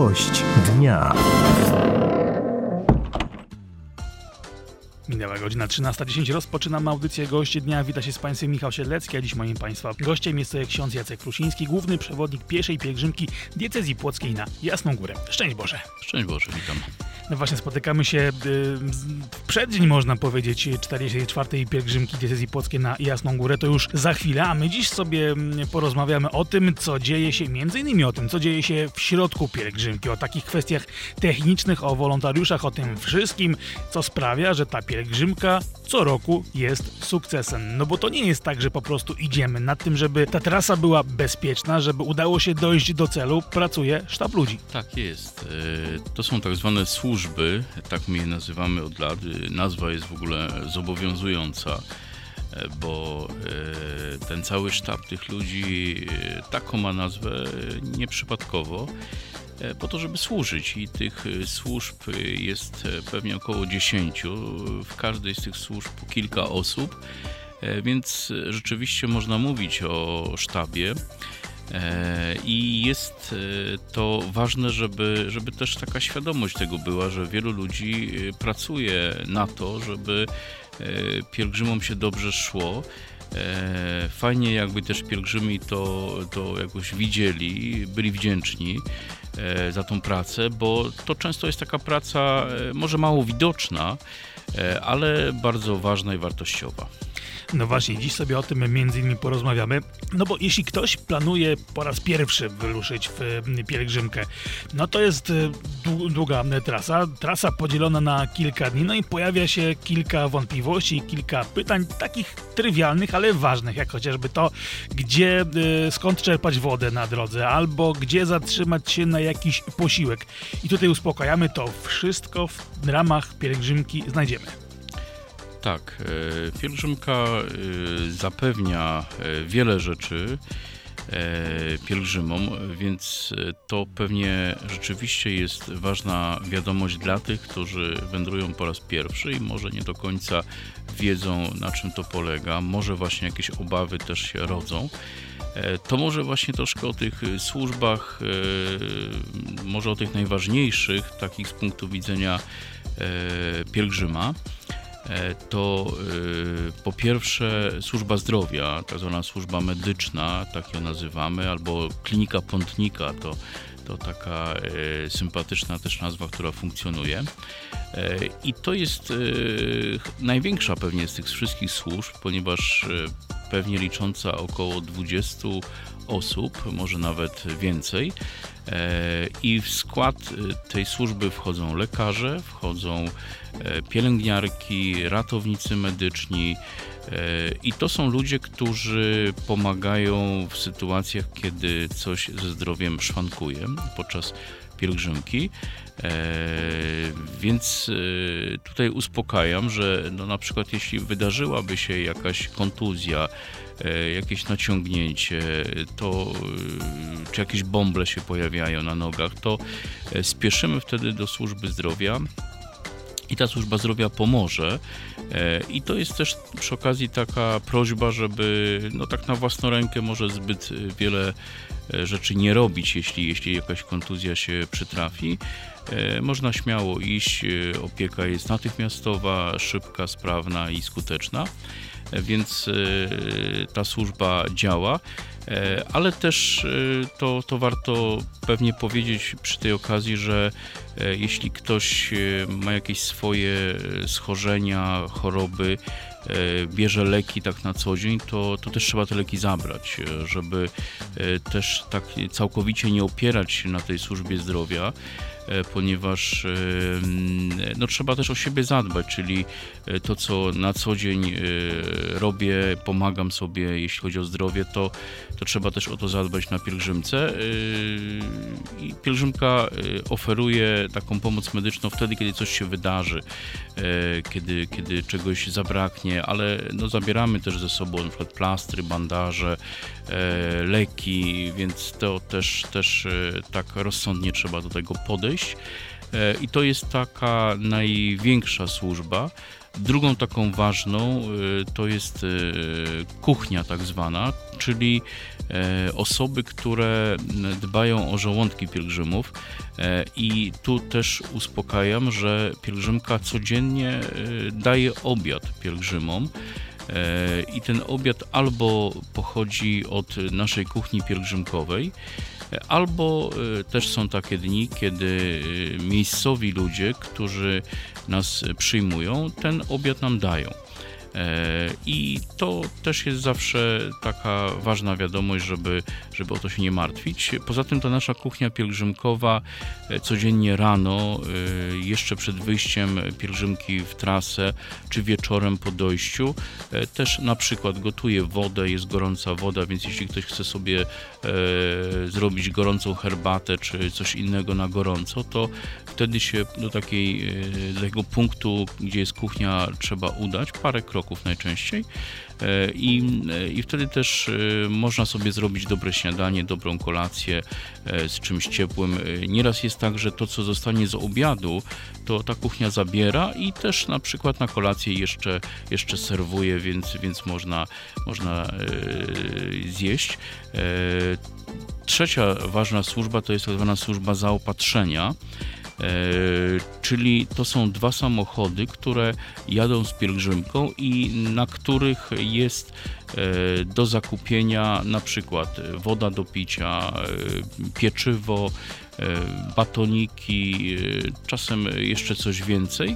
Gość dnia. Minęła godzina 13:10. Rozpoczynamy audycję Gość Dnia. Wita się z Państwem Michał Siedlecki, a dziś moim Państwa gościem jest ksiądz Jacek Prusiński, główny przewodnik pieszej pielgrzymki diecezji płockiej na Jasną Górę. Szczęść Boże. Szczęść Boże, witam. No właśnie, spotykamy się w przeddzień, można powiedzieć, 44. pielgrzymki diecezji płockiej na Jasną Górę. To już za chwilę, a my dziś sobie porozmawiamy o tym, co dzieje się, między innymi o tym, co dzieje się w środku pielgrzymki, o takich kwestiach technicznych, o wolontariuszach, o tym wszystkim, co sprawia, że ta pielgrzymka co roku jest sukcesem. No bo to nie jest tak, że po prostu idziemy. Nad tym, żeby ta trasa była bezpieczna, żeby udało się dojść do celu, pracuje sztab ludzi. Tak jest. To są tak zwane służby, tak my je nazywamy od lat. Nazwa jest w ogóle zobowiązująca, bo ten cały sztab tych ludzi taką ma nazwę nieprzypadkowo, po to, żeby służyć, i tych służb jest pewnie około 10. W każdej z tych służb kilka osób, więc rzeczywiście można mówić o sztabie. I jest to ważne, żeby też taka świadomość tego była, że wielu ludzi pracuje na to, żeby pielgrzymom się dobrze szło. Fajnie, jakby też pielgrzymi to jakoś widzieli, byli wdzięczni za tą pracę, bo to często jest taka praca może mało widoczna, ale bardzo ważna i wartościowa. No właśnie, dziś sobie o tym między innymi porozmawiamy. No bo jeśli ktoś planuje po raz pierwszy wyruszyć w pielgrzymkę, no to jest długa trasa podzielona na kilka dni, no i pojawia się kilka wątpliwości, kilka pytań takich trywialnych, ale ważnych, jak chociażby to, skąd czerpać wodę na drodze, albo gdzie zatrzymać się na jakiś posiłek. I tutaj uspokajamy, to wszystko w ramach pielgrzymki znajdziemy. Tak, pielgrzymka zapewnia wiele rzeczy pielgrzymom, więc to pewnie rzeczywiście jest ważna wiadomość dla tych, którzy wędrują po raz pierwszy i może nie do końca wiedzą, na czym to polega, może właśnie jakieś obawy też się rodzą. To może właśnie troszkę o tych służbach, może o tych najważniejszych, takich z punktu widzenia pielgrzyma. To po pierwsze służba zdrowia, tak zwana służba medyczna, tak ją nazywamy, albo klinika pątnika, to taka sympatyczna też nazwa, która funkcjonuje. I to jest największa pewnie z tych wszystkich służb, ponieważ pewnie licząca około 20 osób, może nawet więcej. I w skład tej służby wchodzą lekarze, wchodzą pielęgniarki, ratownicy medyczni, i to są ludzie, którzy pomagają w sytuacjach, kiedy coś ze zdrowiem szwankuje podczas pielgrzymki. Więc tutaj uspokajam, że no na przykład jeśli wydarzyłaby się jakaś kontuzja, jakieś naciągnięcie, czy jakieś bąble się pojawiają na nogach, to spieszymy wtedy do służby zdrowia i ta służba zdrowia pomoże. I to jest też przy okazji taka prośba, żeby tak na własną rękę może zbyt wiele rzeczy nie robić, jeśli jakaś kontuzja się przytrafi. Można śmiało iść, opieka jest natychmiastowa, szybka, sprawna i skuteczna, więc ta służba działa, ale też to warto pewnie powiedzieć przy tej okazji, że jeśli ktoś ma jakieś swoje schorzenia, choroby, bierze leki tak na co dzień, to też trzeba te leki zabrać, żeby też tak całkowicie nie opierać się na tej służbie zdrowia, ponieważ trzeba też o siebie zadbać, czyli to, co na co dzień robię, pomagam sobie, jeśli chodzi o zdrowie, to trzeba też o to zadbać na pielgrzymce. I pielgrzymka oferuje taką pomoc medyczną wtedy, kiedy coś się wydarzy, kiedy czegoś zabraknie, ale zabieramy też ze sobą na przykład plastry, bandaże, leki, więc to też tak rozsądnie trzeba do tego podejść. I to jest taka największa służba. Drugą taką ważną to jest kuchnia tak zwana, czyli osoby, które dbają o żołądki pielgrzymów i tu też uspokajam, że pielgrzymka codziennie daje obiad pielgrzymom. I ten obiad albo pochodzi od naszej kuchni pielgrzymkowej, albo też są takie dni, kiedy miejscowi ludzie, którzy nas przyjmują, ten obiad nam dają. I to też jest zawsze taka ważna wiadomość, żeby o to się nie martwić. Poza tym ta nasza kuchnia pielgrzymkowa codziennie rano, jeszcze przed wyjściem pielgrzymki w trasę, czy wieczorem po dojściu, też na przykład gotuje wodę, jest gorąca woda, więc jeśli ktoś chce sobie zrobić gorącą herbatę, czy coś innego na gorąco, to wtedy się do takiego punktu, gdzie jest kuchnia, trzeba udać, parę kroków najczęściej i wtedy też można sobie zrobić dobre śniadanie, dobrą kolację z czymś ciepłym. Nieraz jest tak, że to, co zostanie z obiadu, to ta kuchnia zabiera i też na przykład na kolację jeszcze serwuje, więc można zjeść. Trzecia ważna służba to jest tak zwana służba zaopatrzenia. Czyli to są 2 samochody, które jadą z pielgrzymką i na których jest do zakupienia na przykład woda do picia, pieczywo, batoniki, czasem jeszcze coś więcej.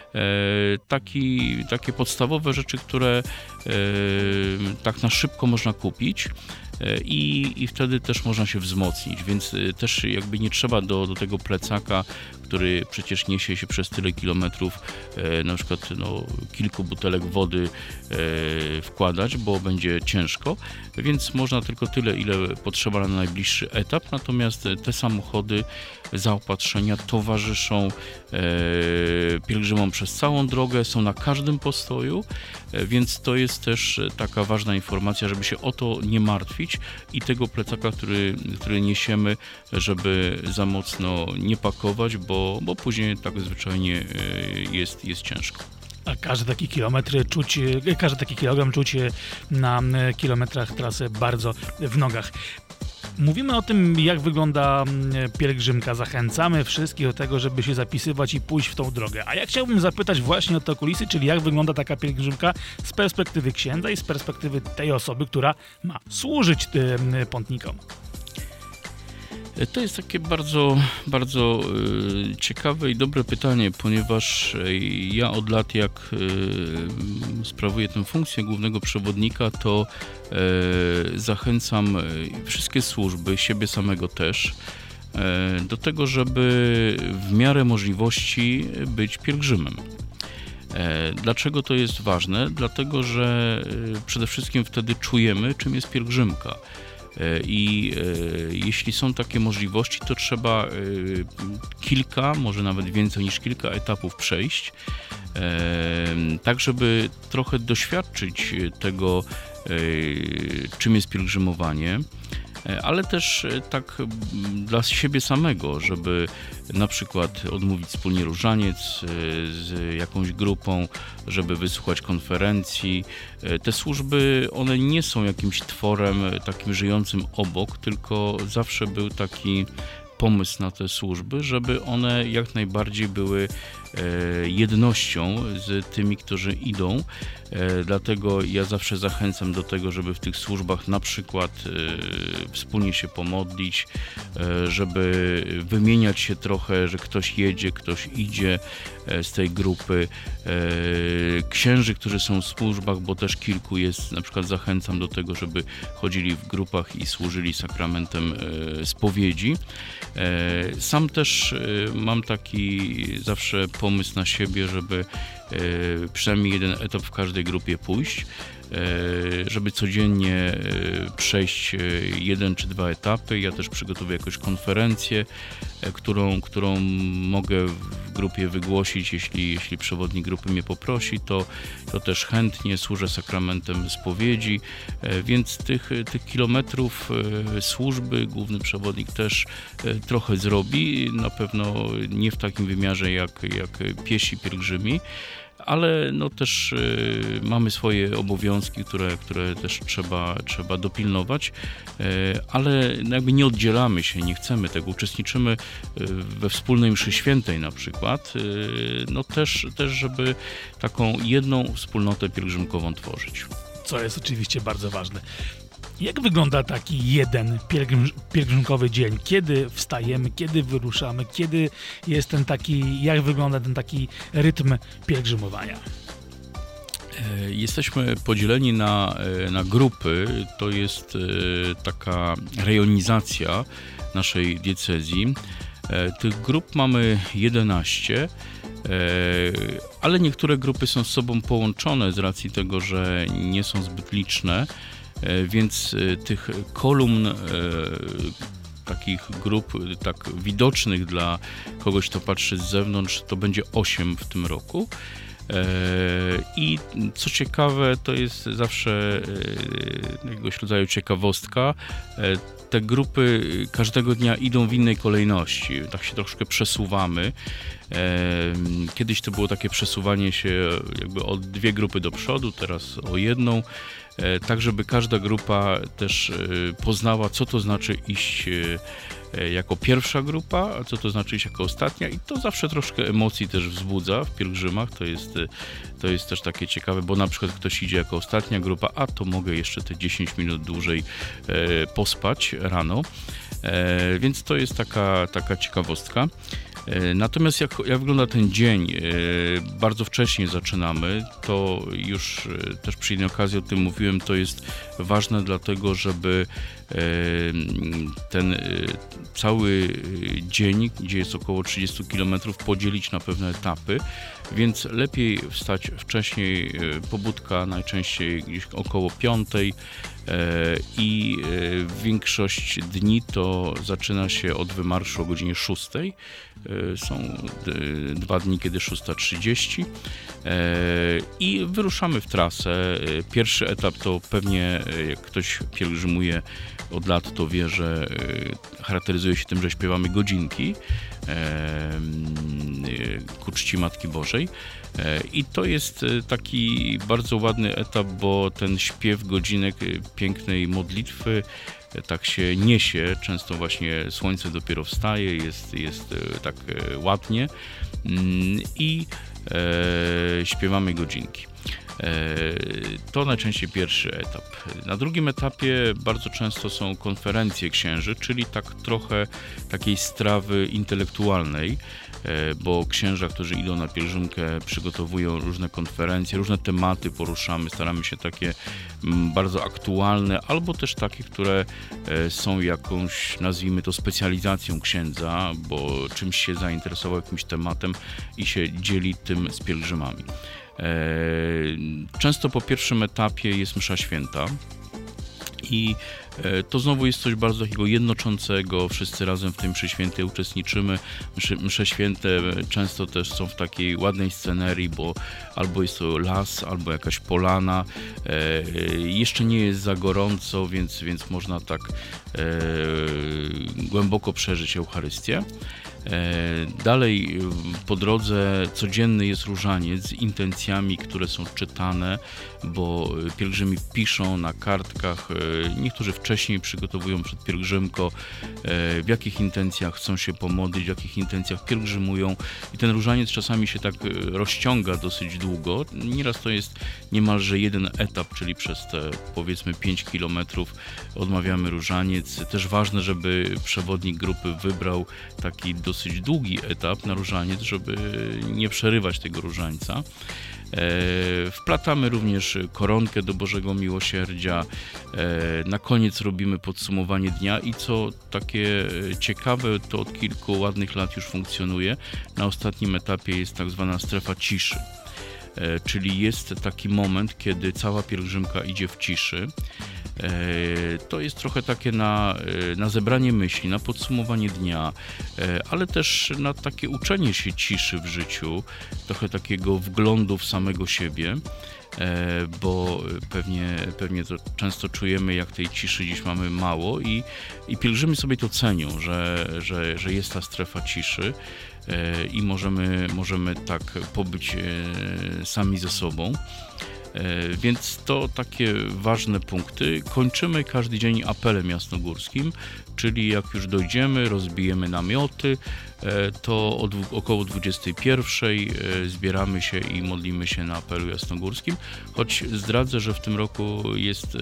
Takie podstawowe rzeczy, które tak na szybko można kupić. I wtedy też można się wzmocnić, więc też jakby nie trzeba do tego plecaka, który przecież niesie się przez tyle kilometrów, na przykład kilku butelek wody wkładać, bo będzie ciężko, więc można tylko tyle, ile potrzeba na najbliższy etap, natomiast te samochody zaopatrzenia towarzyszą pielgrzymom przez całą drogę, są na każdym postoju, więc to jest też taka ważna informacja, żeby się o to nie martwić i tego plecaka, który niesiemy, żeby za mocno nie pakować, bo później tak zwyczajnie jest ciężko. A każdy taki kilogram czuć na kilometrach trasy bardzo w nogach. Mówimy o tym, jak wygląda pielgrzymka. Zachęcamy wszystkich do tego, żeby się zapisywać i pójść w tą drogę. A ja chciałbym zapytać właśnie o te kulisy, czyli jak wygląda taka pielgrzymka z perspektywy księdza i z perspektywy tej osoby, która ma służyć tym pątnikom. To jest takie bardzo, bardzo ciekawe i dobre pytanie, ponieważ ja od lat, jak sprawuję tę funkcję głównego przewodnika, to zachęcam wszystkie służby, siebie samego też, do tego, żeby w miarę możliwości być pielgrzymem. Dlaczego to jest ważne? Dlatego, że przede wszystkim wtedy czujemy, czym jest pielgrzymka. I jeśli są takie możliwości, to trzeba kilka, może nawet więcej niż kilka etapów przejść, tak żeby trochę doświadczyć tego, czym jest pielgrzymowanie, ale też tak dla siebie samego, żeby na przykład odmówić wspólnie różaniec z jakąś grupą, żeby wysłuchać konferencji. Te służby, one nie są jakimś tworem takim żyjącym obok, tylko zawsze był taki pomysł na te służby, żeby one jak najbardziej były jednością z tymi, którzy idą. Dlatego ja zawsze zachęcam do tego, żeby w tych służbach na przykład wspólnie się pomodlić, żeby wymieniać się trochę, że ktoś jedzie, ktoś idzie z tej grupy. Księży, którzy są w służbach, bo też kilku jest, na przykład zachęcam do tego, żeby chodzili w grupach i służyli sakramentem spowiedzi. Sam też mam taki zawsze pomysł na siebie, żeby przynajmniej jeden etap w każdej grupie pójść, żeby codziennie przejść 1 czy 2 etapy. Ja też przygotowuję jakąś konferencję, którą mogę w grupie wygłosić, jeśli przewodnik grupy mnie poprosi, to też chętnie służę sakramentem spowiedzi, więc tych kilometrów służby główny przewodnik też trochę zrobi, na pewno nie w takim wymiarze jak piesi pielgrzymi, ale no też mamy swoje obowiązki, które też trzeba dopilnować, ale no jakby nie oddzielamy się, nie chcemy tego, uczestniczymy we wspólnej mszy świętej na przykład, no też żeby taką jedną wspólnotę pielgrzymkową tworzyć. Co jest oczywiście bardzo ważne. Jak wygląda taki jeden pielgrzymkowy dzień? Kiedy wstajemy, kiedy wyruszamy, kiedy jest jak wygląda ten taki rytm pielgrzymowania? Jesteśmy podzieleni na grupy, to jest taka rejonizacja naszej diecezji. Tych grup mamy 11, ale niektóre grupy są z sobą połączone z racji tego, że nie są zbyt liczne, więc tych kolumn, takich grup tak widocznych dla kogoś, kto patrzy z zewnątrz, to będzie 8 w tym roku. I co ciekawe, to jest zawsze jakiegoś rodzaju ciekawostka, te grupy każdego dnia idą w innej kolejności, tak się troszkę przesuwamy. Kiedyś to było takie przesuwanie się jakby o 2 grupy do przodu, teraz o 1, tak żeby każda grupa też poznała, co to znaczy iść jako pierwsza grupa, a co to znaczy iść jako ostatnia, i to zawsze troszkę emocji też wzbudza w pielgrzymach, to jest też takie ciekawe, bo na przykład ktoś idzie jako ostatnia grupa, a to mogę jeszcze te 10 minut dłużej pospać rano, więc to jest taka ciekawostka. Natomiast jak wygląda ten dzień? Bardzo wcześnie zaczynamy, to już też przy innej okazji o tym mówiłem, to jest ważne dlatego, żeby ten cały dzień, gdzie jest około 30 km, podzielić na pewne etapy, więc lepiej wstać wcześniej, pobudka najczęściej gdzieś około 5 i większość dni to zaczyna się od wymarszu o godzinie 6. Są 2 dni, kiedy 6:30 i wyruszamy w trasę. Pierwszy etap to pewnie, jak ktoś pielgrzymuje od lat, to wie, że charakteryzuje się tym, że śpiewamy godzinki ku czci Matki Bożej. I to jest taki bardzo ładny etap, bo ten śpiew godzinek pięknej modlitwy tak się niesie, często właśnie słońce dopiero wstaje, jest tak ładnie i śpiewamy godzinki. To najczęściej pierwszy etap. Na drugim etapie bardzo często są konferencje księży, czyli tak trochę takiej strawy intelektualnej, bo księża, którzy idą na pielgrzymkę, przygotowują różne konferencje, różne tematy poruszamy, staramy się takie bardzo aktualne, albo też takie, które są jakąś, nazwijmy to, specjalizacją księdza, bo czymś się zainteresował, jakimś tematem i się dzieli tym z pielgrzymami. Często po pierwszym etapie jest msza święta i to znowu jest coś bardzo takiego jednoczącego, wszyscy razem w tej mszy świętej uczestniczymy. Msze święte często też są w takiej ładnej scenerii, bo albo jest to las, albo jakaś polana. Jeszcze nie jest za gorąco, więc można tak głęboko przeżyć Eucharystię. Dalej po drodze codzienny jest różaniec z intencjami, które są czytane, bo pielgrzymi piszą na kartkach, niektórzy wcześniej przygotowują przed pielgrzymką, w jakich intencjach chcą się pomodlić, w jakich intencjach pielgrzymują, i ten różaniec czasami się tak rozciąga dosyć długo. Nieraz to jest niemalże jeden etap, czyli przez te powiedzmy 5 kilometrów odmawiamy różaniec. Też ważne, żeby przewodnik grupy wybrał taki dosyć długi etap na różaniec, żeby nie przerywać tego różańca. Wplatamy również koronkę do Bożego Miłosierdzia. Na koniec robimy podsumowanie dnia i co takie ciekawe, to od kilku ładnych lat już funkcjonuje. Na ostatnim etapie jest tak zwana strefa ciszy. Czyli jest taki moment, kiedy cała pielgrzymka idzie w ciszy. To jest trochę takie na zebranie myśli, na podsumowanie dnia, ale też na takie uczenie się ciszy w życiu, trochę takiego wglądu w samego siebie. bo pewnie to często czujemy, jak tej ciszy dziś mamy mało i pielgrzymy sobie to cenią, że jest ta strefa ciszy i możemy tak pobyć sami ze sobą. Więc to takie ważne punkty. Kończymy każdy dzień apelem jasnogórskim, czyli jak już dojdziemy, rozbijemy namioty, to około 21:00 zbieramy się i modlimy się na apelu jasnogórskim. Choć zdradzę, że w tym roku jest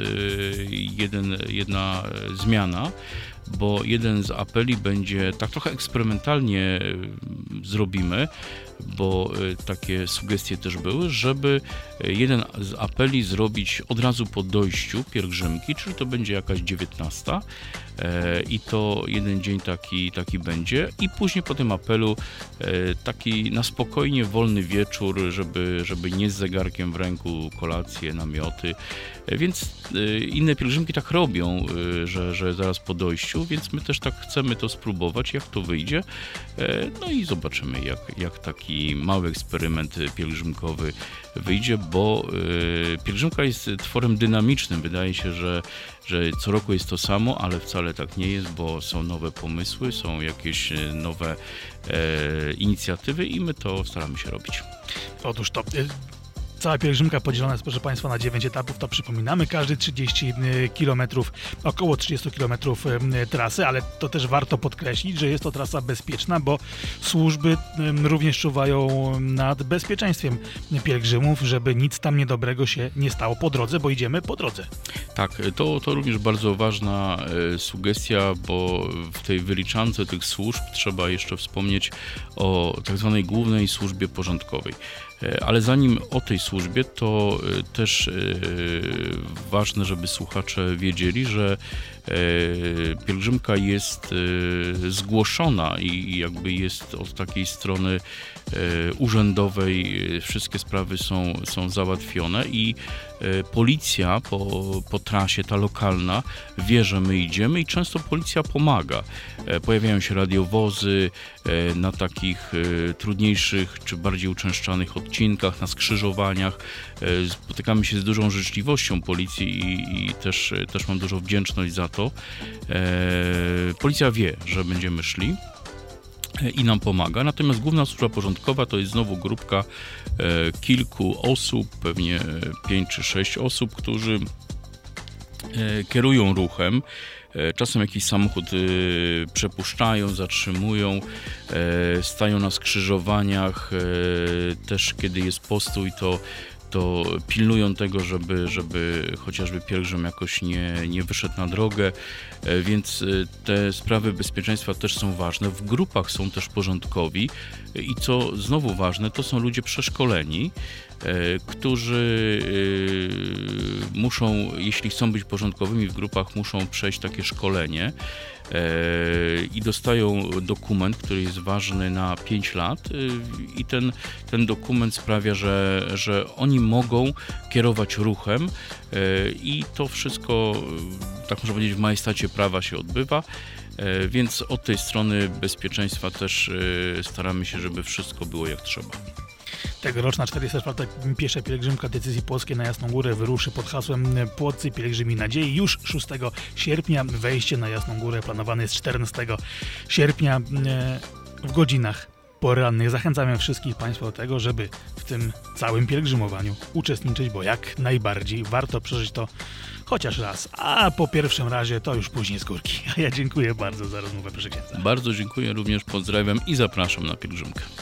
jedna zmiana, bo jeden z apeli będzie tak trochę eksperymentalnie zrobimy, bo takie sugestie też były, żeby jeden z apeli zrobić od razu po dojściu pielgrzymki, czyli to będzie jakaś 19:00 i to jeden dzień taki będzie i później po tym apelu taki na spokojnie wolny wieczór, żeby nie z zegarkiem w ręku, kolacje, namioty, więc inne pielgrzymki tak robią, że zaraz po dojściu, więc my też tak chcemy to spróbować, jak to wyjdzie, no i zobaczymy, jak taki mały eksperyment pielgrzymkowy wyjdzie, bo pielgrzymka jest tworem dynamicznym. Wydaje się, że co roku jest to samo, ale wcale tak nie jest, bo są nowe pomysły, są jakieś nowe inicjatywy i my to staramy się robić. Otóż to... Cała pielgrzymka podzielona jest, proszę Państwa, na 9 etapów, to przypominamy, każdy 30 km, około 30 km trasy, ale to też warto podkreślić, że jest to trasa bezpieczna, bo służby również czuwają nad bezpieczeństwem pielgrzymów, żeby nic tam niedobrego się nie stało po drodze, bo idziemy po drodze. Tak, to również bardzo ważna sugestia, bo w tej wyliczance tych służb trzeba jeszcze wspomnieć o tak zwanej głównej służbie porządkowej. Ale zanim o tej służbie, to też ważne, żeby słuchacze wiedzieli, że pielgrzymka jest zgłoszona i jakby jest od takiej strony urzędowej, wszystkie sprawy są załatwione i policja po trasie, ta lokalna, wie, że my idziemy i często policja pomaga. Pojawiają się radiowozy na takich trudniejszych czy bardziej uczęszczanych odcinkach, na skrzyżowaniach. Spotykamy się z dużą życzliwością policji i też mam dużą wdzięczność za to. Policja wie, że będziemy szli i nam pomaga. Natomiast główna służba porządkowa to jest znowu grupka kilku osób, pewnie 5 czy 6 osób, którzy kierują ruchem. Czasem jakiś samochód przepuszczają, zatrzymują, stają na skrzyżowaniach, też kiedy jest postój, to pilnują tego, żeby chociażby pielgrzym jakoś nie wyszedł na drogę, więc te sprawy bezpieczeństwa też są ważne. W grupach są też porządkowi i co znowu ważne, to są ludzie przeszkoleni, którzy muszą, jeśli chcą być porządkowymi w grupach, muszą przejść takie szkolenie i dostają dokument, który jest ważny na 5 lat i ten dokument sprawia, że oni mogą kierować ruchem i to wszystko, tak można powiedzieć, w majestacie prawa się odbywa, więc od tej strony bezpieczeństwa też staramy się, żeby wszystko było jak trzeba. Tegoroczna 44. piesza pielgrzymka decyzji płockiej na Jasną Górę wyruszy pod hasłem Płoccy Pielgrzymi Nadziei już 6 sierpnia. Wejście na Jasną Górę planowane jest 14 sierpnia w godzinach porannych. Zachęcamy wszystkich Państwa do tego, żeby w tym całym pielgrzymowaniu uczestniczyć, bo jak najbardziej warto przeżyć to chociaż raz, a po pierwszym razie to już później z górki. A ja dziękuję bardzo za rozmowę, proszę księdza. Bardzo dziękuję, również pozdrawiam i zapraszam na pielgrzymkę.